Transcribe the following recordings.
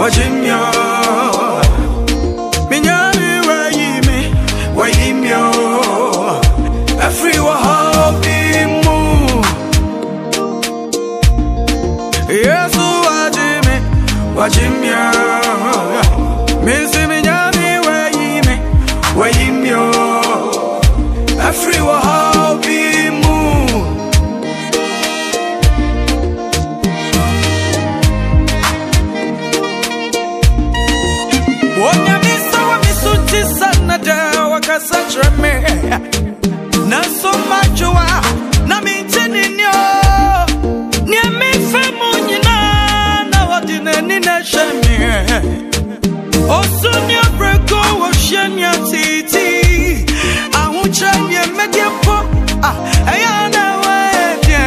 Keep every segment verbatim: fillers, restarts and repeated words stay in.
wajimyo minyami wayimi wayimyo afri wahabimu Yesu wajimi wajimyo misi minyami wayimi wayimyo afri wahabimu Wonya misa wa misuti sana da wakasatra me Na so majua na miteni nyo Nye mifemu njina na wadine nina shemye Osu nye breko wa shenya titi Ahucha nye media po Ayana wedye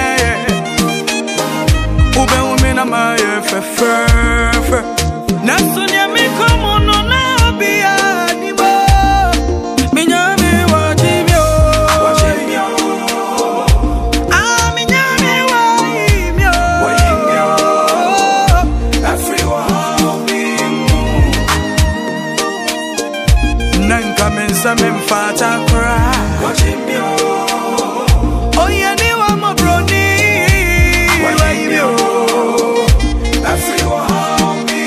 Ube umina maye fefefe Nasu nye mikomo no nabia nibo Minyami wajimyo Wajimyo Ah minyami wajimyo Wajimyo Afri wahabimu Nanka mensa memfata kura Wajimyo Oye ni wa mobroni Wajimyo Afri wahabimu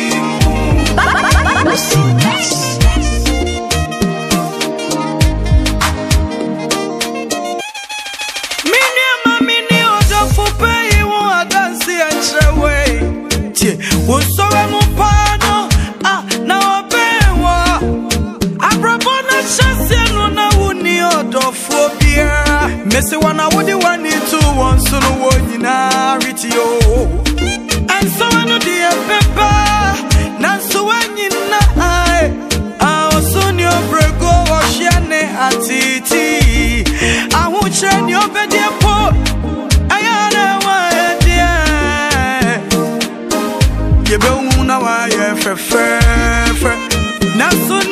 Usowe mupano ah na wabewa Abrabona chasi nuna uni odofobia Mesi wana wudi wani tu wansunu wonyina ritio Anso wano diye pepa Nansu wanyina ai Aosuni obrego washiane atiti Ahuche ni obedie po Ayana waedie Yebe una wa ye fe fe fe Nasu